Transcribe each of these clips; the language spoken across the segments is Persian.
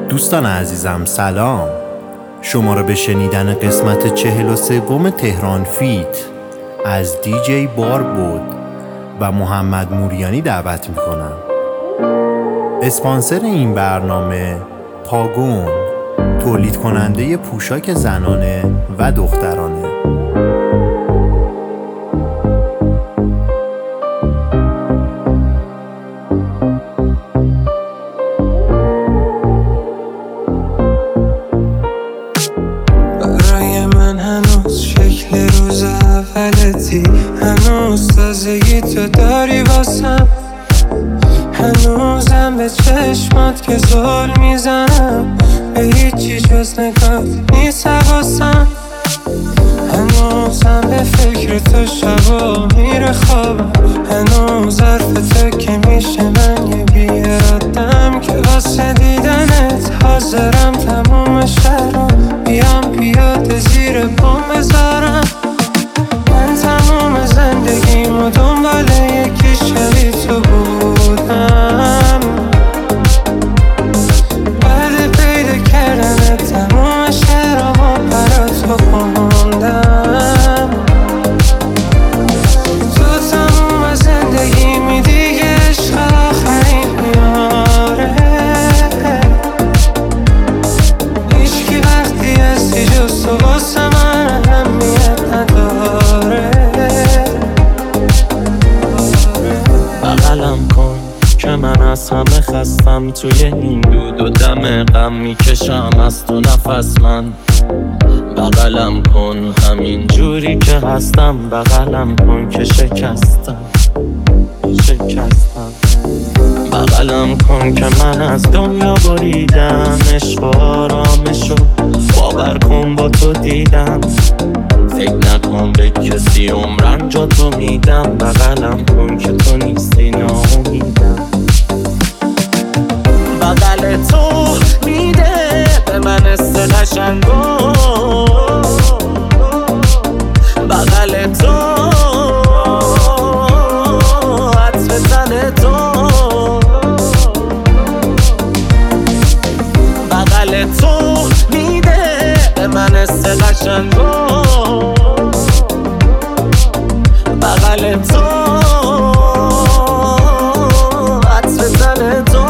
دوستان عزیزم سلام، شما را به شنیدن قسمت 43 تهران فیت از دیجی باربود و محمد موریانی دعوت میکنم. اسپانسر این برنامه پاگون، تولید کننده پوشاک زنانه و دخترانه. برای من هنوز شکل روز اولتی، هنوز تازگی تو داری واسم، هنوزم به چشمات که زل میزنم، به هیچی جز نگاه نیست حواسم، هنوزم به فکر تو شبا میره خوابم، هنوز حرف تو که میشه من یه بیارادم که واسه دیدنت حاضرم تموم شهرام بیام پیاده زیر پام بذارم. من تموم زندگیمو دنبال یکی شبیه تو بودم، بعد پیدا کردن تموم شهرامو برا تو خوندم. تو تموم زندگیمی دیگه عشق آخرین میاره، هیچکی وقتی هستی جز تو واسه من اهمیت نداره. بغلم کن که من از همه خستم، توی این دود و دم غم میکشم از تو نفس من. بغلم کن همین جوری که هستم، بغلم کن که شکستم. بغلم کن که من از دنیا بریدم، عشق آرامشو باور کن با تو دیدم، فکر نکن به کسی عمرم جا تو میدم. بغلم کن که تو نیستی ناامیدم، بغل تو میده به من حس قشنگو، بغل تو عطر تن تو، بغل تو میده به من حس قشنگو، بغل تو عطر تن تو.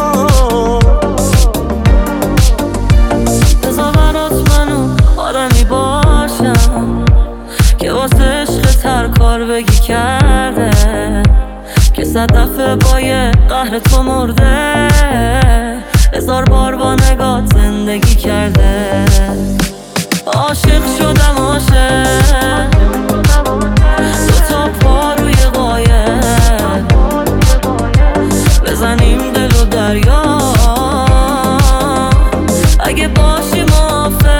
بذار برات منو آدمی باشم که واسه عشق هر کار بگی کرده، که 100 دفعه با یه قهر تو مرده، 1000 بار با نگات زندگی کرده. عاشق شدم عاشق، دوتا پا روی قایق، بزنیم دل و دریا اگه باشی موافق.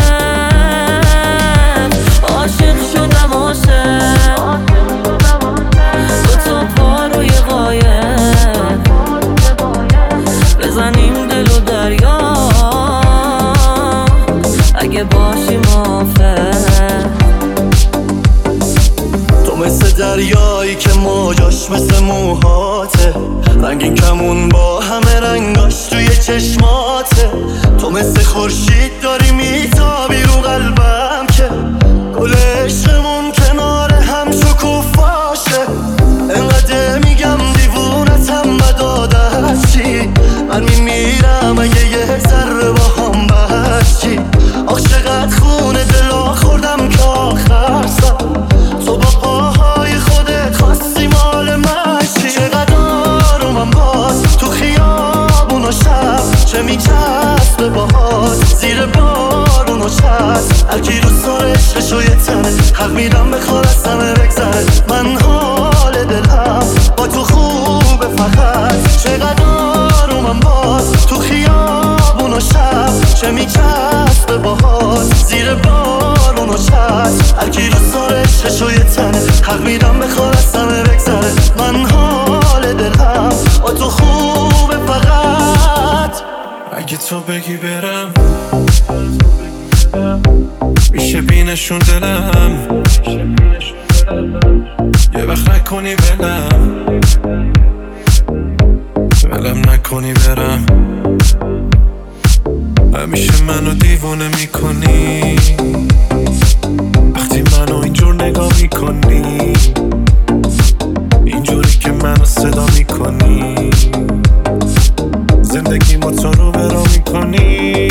عاشق شدم عاشق، دوتا پا روی قایق، بزنیم دل و دریا اگه باشی موافق. تو مثل دریایی که موجاش مثل موهاته، رنگین کمون با همه رنگاش توی چشماته. تو مثل خورشید داری میتابی رو قلبم که گل عشقمون کنار هم شکوفاشه. انقدر میگم دیوونتم بد عادت چی، من میمیرم اگه یه ذره با هم بچی. آخ چقدر خونه دلا خوردم که آخر سر تو با پاهای خودت خواستی مال من چی. چقدر آرومم باز تو خیابون و شب، چه میچسبه باهات زیر بارون و چسب. هرکی رو سر عشقشو یه تنه حق میدم بخواد از همه بگذره. من حال دلم با تو خوبه فقط، چقدر آرومم باز تو خیابون و شب، چه میچسبه باهات زیر بارون و چسب. هرکی رو سر عشقشو یه تنه حق میدم بخواد از همه بگذره. من حال دلم با تو خوبه فقط. اگه تو بگی برم میشه بینشون دلم، یه وقت نکنی ولم نکنی برم. همیشه منو دیوونه میکنی وقتی منو اینجور نگاه میکنی، اینجوری که منو صدا میکنی، زندگی ما تو رو برا میکنی.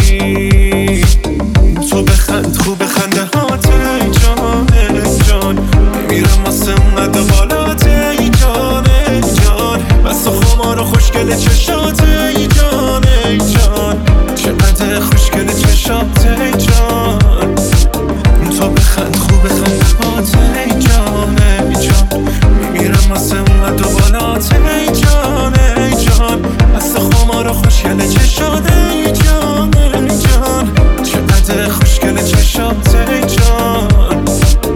تو بخند خوب خنده هات ای جان ای جان، میمیرم واسه اونقدر بالات ای جان ای جان، بس خمار و خوشگل چشات ای جان ای جان، چقدر خوشگل چشات ای جان. تو بخند خوب خنده هات ای جان ای جان، میمیرم واسه اونقدر بالات ای جان ای جان، بس خمار و خوشگل چشات ای جان ای جان، چقدر خوشگل چشات ای جان.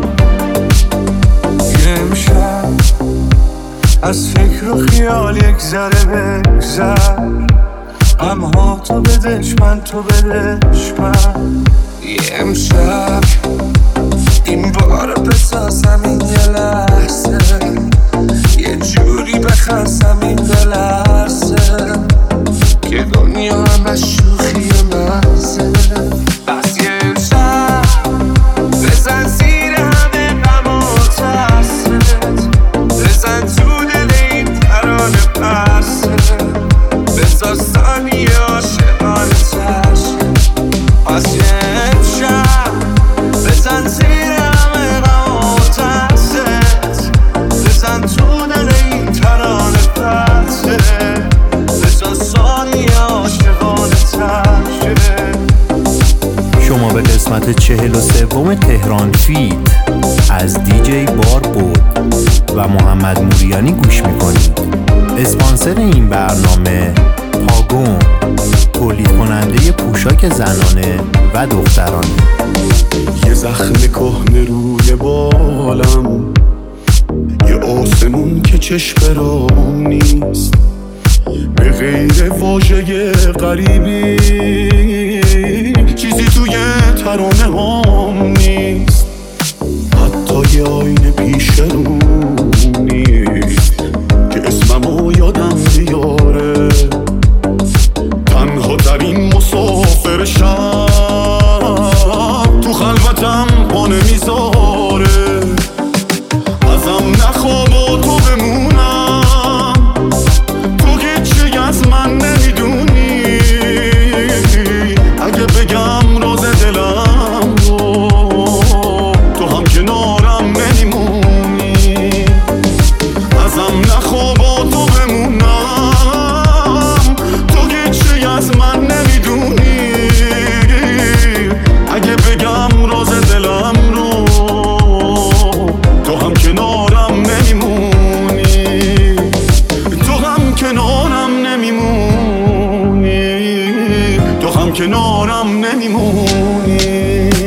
یه امشب از فکر و خیال یک ذره بگذر، غمها تو بدش من تو بدش من. یه امشب این بار بسازم این یه لحظه، یه جوری بخزم این بلرزه که دنیا همش شوخی محضه. بس یه امشب بزن زیر همه غم و ترست، بزن تو دل این ترانه پرسه، بزا ثانیه عاشقانه ترشه. پس یه امشب بزن زیر همه غم و ترست، بزن تو دل این ترانه پرسه، بزا ثانیه عاشقانه ترشه. شما به قسمت 43 تهران فیت از دیجی بار بود و محمد موریانی گوش میکنید. اسپانسر این برنامه پاگون، تولید کننده پوشاک زنانه و دخترانه. یه زخم کهنه روی بالم، یه آسمون که چشم برام نیست، به غیر واژه غریبی چیزی توی ترانه هم نیست، حتی یه آینه پیش رو نیست که اسممو یادم بیاره. تنها ترین مسافر شب تو خلوتم پانه میذاره، ازم نخواب و تو بمونم، تو هیچی از من نمیدونی، اگه بگم راز دلم رو تو هم کنارم نمیمونی. ازم نخواب و تو بمونم، تو هیچی از من نمیدونی، اگه بگم راز دلم رو تو هم کنارم نمیمونی، تو هم کنارم نمیمونی، تو هم کنارم نمیمونی.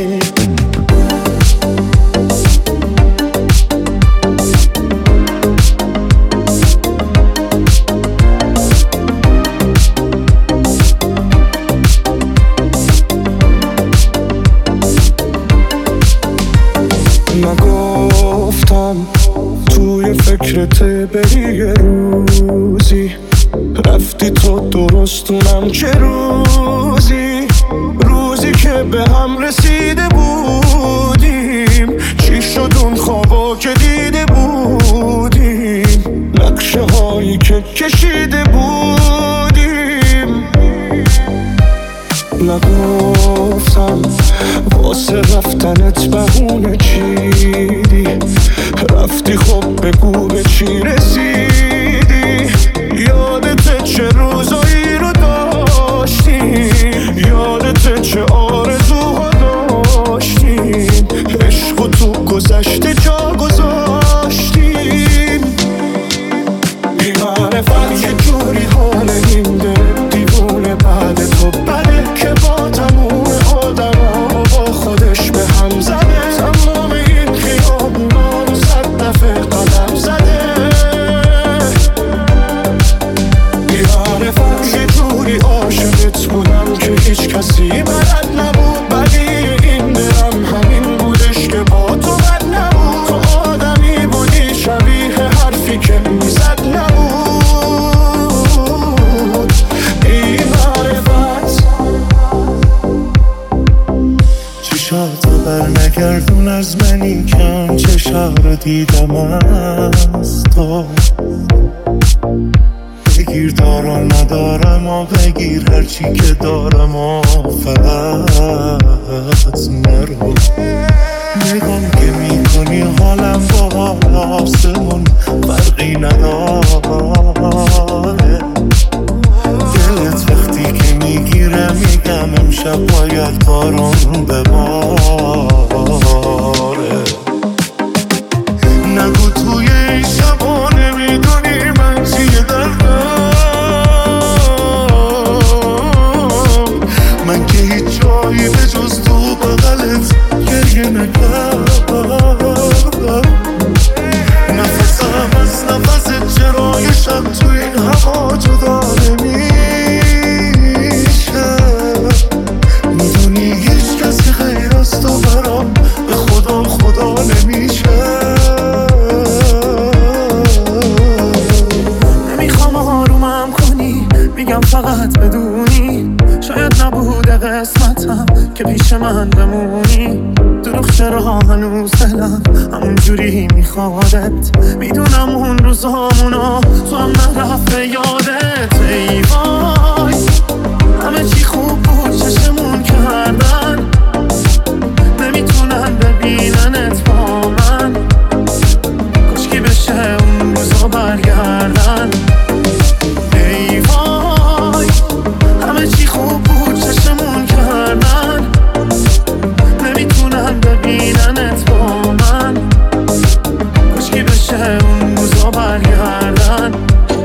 نگفتم توی فکرت بری یه روزی، رفتی تو درستونم چه روزی، روزی که به هم رسیده بودیم، چی شد اون خوابا که دیده بودیم، نقشه هایی که کشیده بودیم. نگفتم واسه رفتنت بهونه چیدی، رفتی خب بگو به چی رسیدی، یادت چه روزایی رو داشتیم، یادت چه آرزوها داشتیم، عشق و تو گذشته جا گذاشتیم. بی‌معرفت یه جوری حال این دل دیوونه بعد تو بده که با تموم آدما با خودش به هم زده، تمام این خیابونا رو 100 دفعه قدم زده. دیدم از تو. بگیر دارم ندارم و بگیر هرچی که دارم و فقط نرو. نگام که میکنی حالم با حال آسمون فرقی نداره. دلت وقتی که میگیره میگم امشب باید بارون بباره. نگو توی این شبا نمیدونی من چیه دردم. من که هیچ جایی به جز تو بغلت گریه نکردم. نفسم از نفست چرا یه شب تو این هوا جدا نمیشه. میدونی هیچ کسی غیر از تو برام به خدا خدا نمیشه. نمیخوام آرومم کنی، میگم فقط بدونی شاید نبوده قسمتم که پیش من بمونی. دروغ چرا هنوز دلم همون جوری میخوادت. میدونم اون روزامونا تو هم نرفته یادت. ای وای همه چی خوب بود چشمون کردن، نمیتونن ببیننت با من. کاشکی بشه اون روزا برگردن. ای وای همه چی خوب بود چشمون کردن، نمیتونن ببیننت با من. کاشکی بشه اون روزا برگردن.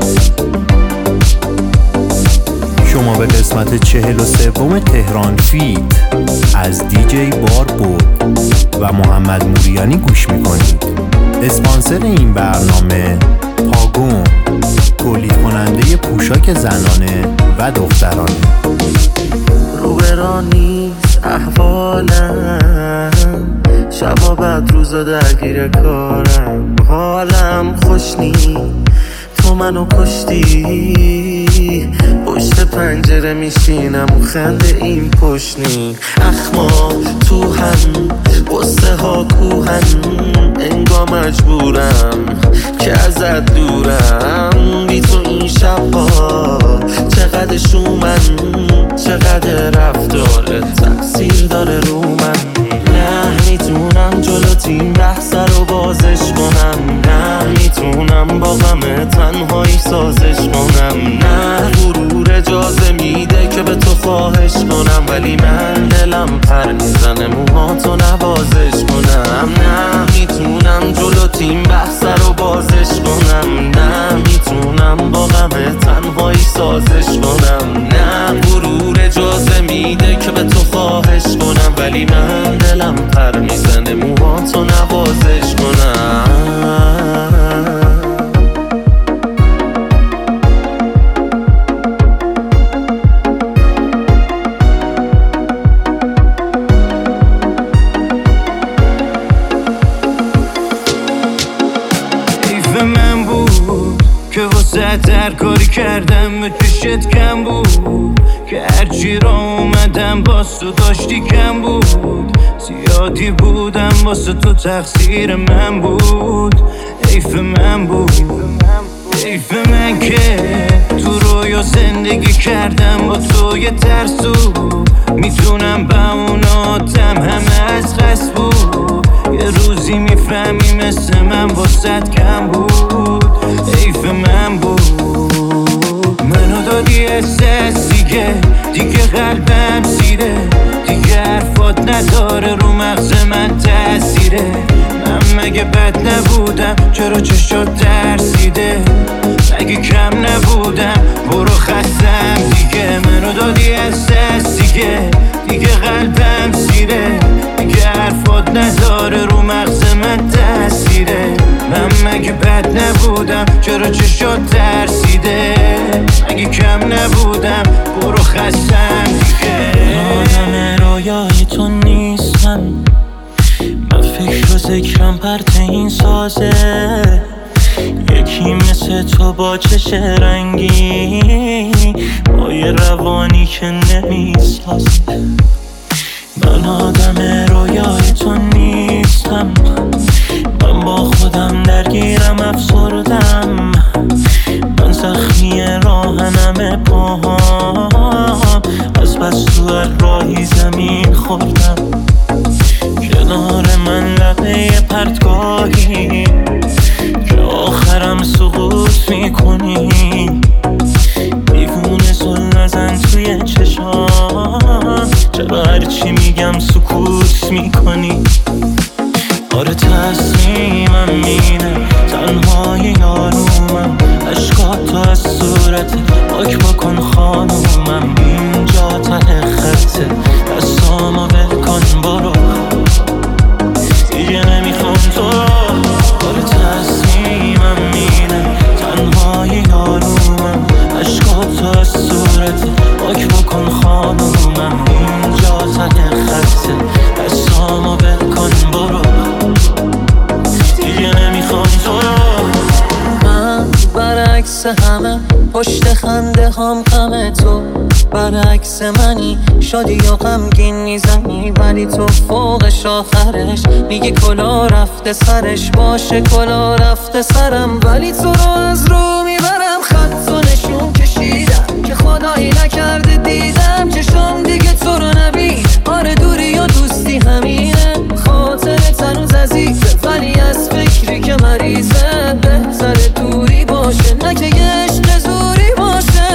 شما به قسمت 43 تهران فیت از دیجی بار بود و محمد موریانی گوش میکنید. اسپانسر این برنامه پاگون، تولید کننده پوشاک زنانه و دخترانه. روبرا نیست احوالم، شبا بعد روزا درگیر کارم. حالم خوش نیست تو منو کشتی. پشت پنجره میشینم و خنده این پشنی. اخما تو هم قصه ها کوهن، انگار مجبورم که ازت دورم. بی تو این شبها چقدر شومن، چقدر رفتارت تقصیر داره رو من. نه میتونم جلوتیم بحث رو بازش کنم، نه میتونم با غم تنهایی سازش کنم. نه غرور اجازه میده که به تو خواهش کنم، ولی من دلم پر میزنه موهاتو نوازش کنم. نه میتونم جلوتیم بحث رو بازش کنم، نه میتونم با غم تنهایی سازش کنم. نه غرور اجازه میده که به تو خواهش کنم، ولی من دلم پر میزنه موهاتو نوازش کنم. حیف من بود که واسه هر کاری کردم به پیشت کم بود، که هرچی را اومدم باز تو داشتی کم بود. زیادی بودم واسه تو تقصیر من بود. حیف من بود، حیف من که تو رویا زندگی کردم با تو یه ترسو. میتونم به اون آدم همه از قصد بود. یه روزی میفهمی مثل من واسد کم بود. حیف من بود، منو دادی احساس دیگه قلبم سیره. دیگه حرفات نداره رو مغز من تأثیره. من مگه بد نبودم چرا چشات ترسیده؟ مگه کم نبودم برو خستم دیگه. منو دادی احساس دیگه قلبم سیره. دیگه حرفات نداره رو مغز من تأثیره. من مگه بد نبودم چرا چشات ترسیده؟ مگه کم نبودم برو خستم دیگه. آدم رویای تو نیستم، من فکر و ذکرم پرت این سازه. یکی مثل تو با چش رنگی، با یه روانی که نمیسازه. من آدم رویای تو نیستم، من با خودم درگیرم افسردم، من زخمی راهنم پاهام، از بس تو هر راهی زمین خوردم. کنار من لبه پرتگاهی که آخرم سقوط میکنی، دیوونه زل نزن توی چشام، چرا هرچی میگم سکوت میکنی؟ آره تصمیمم اینه، تنهای یارومم، عشقاتو از صورت پاک بکن خانومم، اینجا ته خطه، دستامو ول کن برو، دیگه نمیخوام تو. آره تصمیمم اینه، تنهای یارومم، عشقاتو از صورت پاک بکن خانومم، اینجا ته خطه، دستامو ول کن برو، دیگه نمیخوام تو. من برعکس همه پشت خنده هم غم تو، برعکس منی شادی و غمگین میزنی، ولی تو فوقش آخرش میگی کلا رفته سرش، باشه کلا رفته سرم، ولی تو رو از رو میبرم، خط و نشون کشیدم که خدایی نکرده دیدم چشم دیگه تو رو نبین. آره دوری و دوستی همینه، خاطرت هنوز عزیزه، ولی از فکری که مریضه بهتره دوری باشه، نه که یه عشق زوری باشه.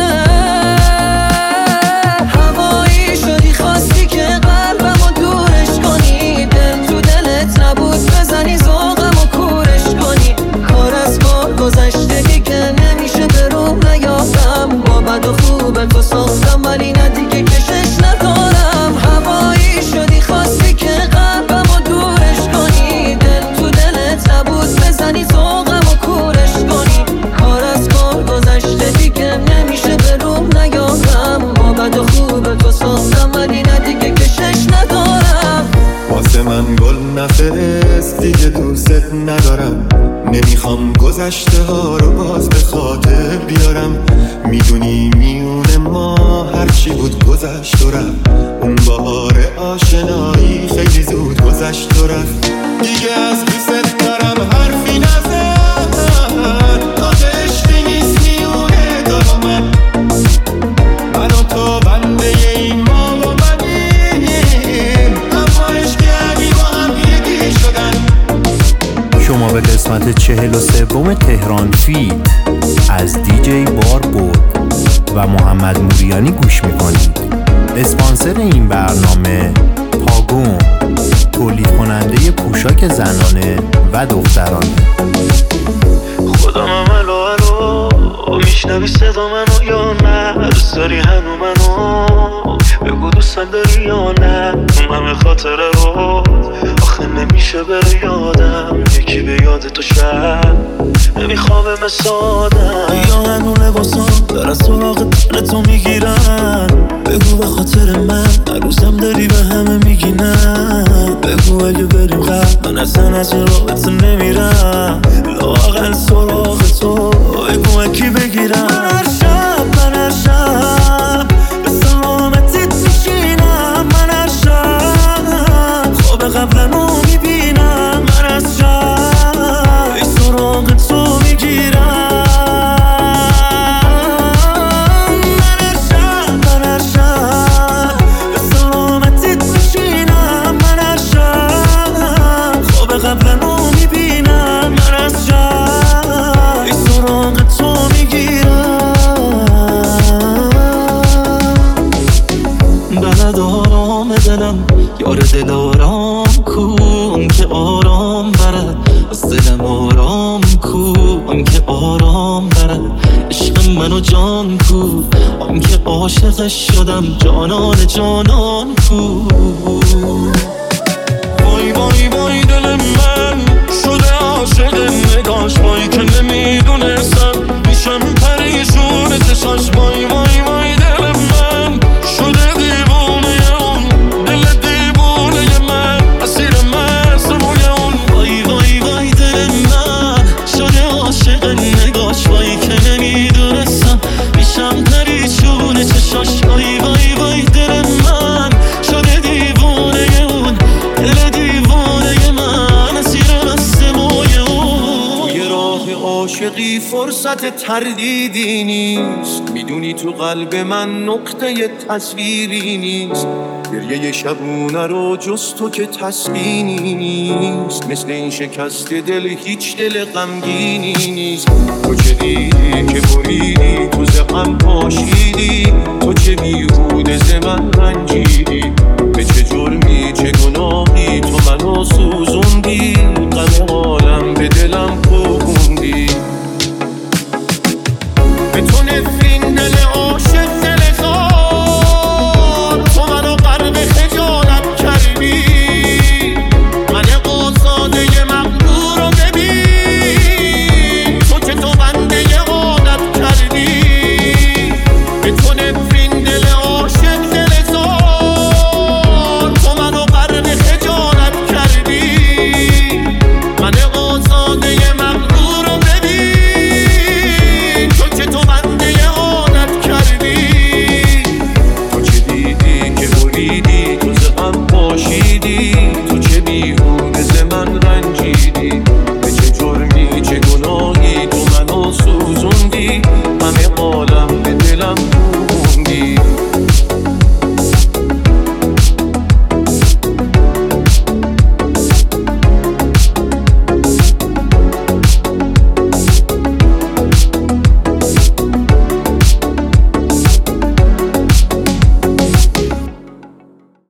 هوایی شدی خواستی که قلبمو دورش کنی، دل تو دلت نبود بزنی ذوقمو کورش کنی، کار از بار گذشته دیگه نمیشه به روم نیافتم، با بد و خوب تو ساختم ولی نه دیگه کشش ندارم. هوایی شدی خواستی که قلبمو دورش کنی، دل تو دلت نبود بزنی ذوقمو کورش کنی، کار از کار گذشته دیگه نمیشه به روم نیافتم، با بد و خوب تو ساختم ولی نه دیگه کشش ندارم. واسه من گل نفرست دیگه دوست ندارم، نمیخوام گذشته ها رو باز به خاطر بیارم، میدونی میونه ما هرچی بود گذشت و رفت، اون بهار آشنایی خیلی زود گذشت و رفت، دیگه از دوست دارم حرفی نزن، تا عشقی نیست میونه دارم من و تو بنده این ما و منیم، اما عشقی علی با هم یکی شدن. شما به قسمت 43 تهران فیت از دیجی بار بود و محمد موریانی گوش میکنید. اسپانسر این برنامه پاگون، تولید کننده پوشاک زنانه و دخترانه. خدا من الو الو، میشنوی صدا منو یا نه؟ دوست داری هنو منو؟ بگو دوستم داری یا نه؟ اون همه خاطره رو آخه نمیشه بره یادم، یکی به یاد تو شب نمیخوام مسادم، یا هنو لباسم در سراغ تو میگیرن، بگو به خاطر من عروسم داری به همه میگینن، بگو اگه بریم قبل من اصلا از رابطه نمیرم، لااقل سراغ تو بگو اکی بگیرم. من هر شب به سلامتت میشینم، من هر شب خواب قبلمو میبینم، من از شب ای سراغ تو میگیرم، من هر شب به سلامتت میشینم، من هر شب خواب قبلمو میبینم، من از شب ای سراغ تو میگیرم. بلد آرام دلم یار دل آرام کو، اون که آرام برد از دلم آرام کو، اون که آرام برد عشق منو جان کو، اون که عاشقش شدم جانان جانان کو. وای وای وای دل من شده عاشق نگاش، وای که نمیدونستم میشم پریشون چشاش، وای وای وای دل من شده دیوونه اون، دل دیوونه من اسیر مرسمونه اون، وای وای وای دل من شده عاشق نگاش، وای که نمیدونستم میشم پریشون چشاش، وای وای وای دل من شده دیوونه اون، فرصت تردیدی نیست، میدونی تو قلب من نقطه تصویری نیست. گریه شبونه رو جز تو که تسکینی نیست، مثل این شکست دل هیچ دل غمگینی نیست. تو چه دیدی که بریدی تو زخم پاشیدی، تو چه